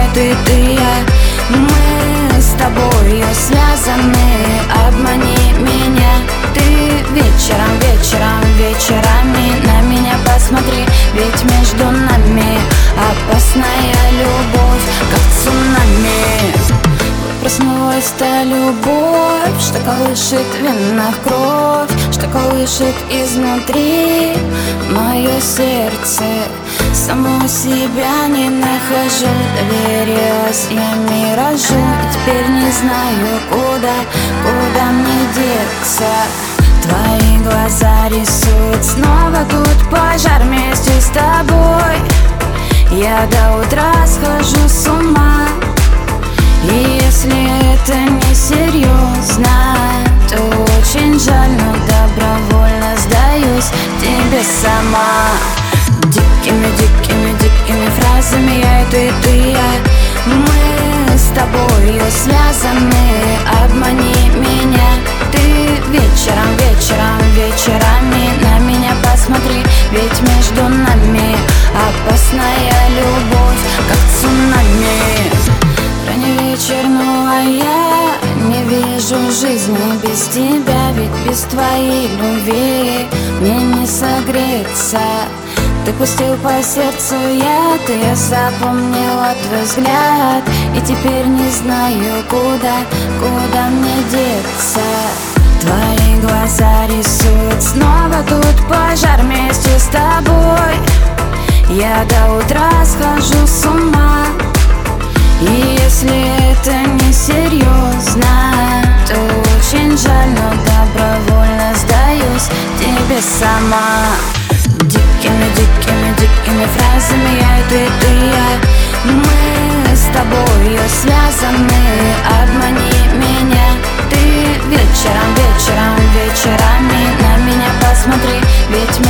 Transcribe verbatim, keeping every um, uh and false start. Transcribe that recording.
ты, ты, я. Мы с тобою связаны, обмани меня. Ты вечером, вечером, вечерами на меня посмотри, ведь между нами опасная любовь, как цунами. Проснулась та любовь, что колышет в венах кровь, что колышет изнутри мое сердце. Саму себя не нахожу, доверилась я миражу, и теперь не знаю, куда, куда мне деться. Твои глаза рисуют снова тут пожар вместе с тобой. Я до утра схожу с ума, и если это не серьезно, то очень жаль, но добровольно сдаюсь тебе сама. Дикими, дикими, дикими фразами я и ты, ты, я. Мы с тобою связаны, обмани меня. Ты вечером, вечером, вечерами на меня посмотри, ведь между нами опасная любовь, как цунами. Ранний вечер, ну а я не вижу жизни без тебя, ведь без твоей любви мне не согреться. Ты пустил по сердцу яд, и я запомнила твой взгляд, и теперь не знаю, куда, куда мне деться. Твои глаза рисуют снова тут пожар вместе с тобой. Я до утра схожу с ума, и если это не серьезно, то очень жаль, но добровольно сдаюсь тебе сама. Дикими, дикими, дикими фразами я и ты, ты, я. Мы с тобою связаны, обмани меня. Ты вечером, вечером, вечерами на меня посмотри, ведь